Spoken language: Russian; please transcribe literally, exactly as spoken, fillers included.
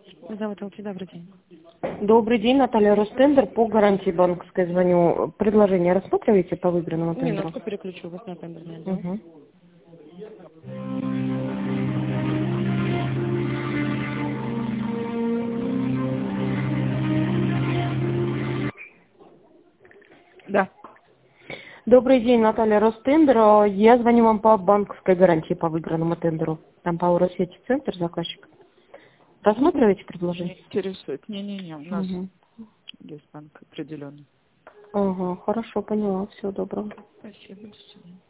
Зовут Алчи, добрый день. Добрый день, Наталья Ростендер. По гарантии банковской звоню. Предложение рассматриваете по выигранному тендеру? Минутку, переключу вас на тендерный отдел. Угу. Да. Добрый день, Наталья Ростендер. Я звоню вам по банковской гарантии по выигранному тендеру. Там по Уросвете центр заказчик. Рассматриваете предложение? Не интересует. Не-не-не, у нас Угу. есть банк определенный. Ага, хорошо, поняла. Всего доброго. Спасибо, до свидания.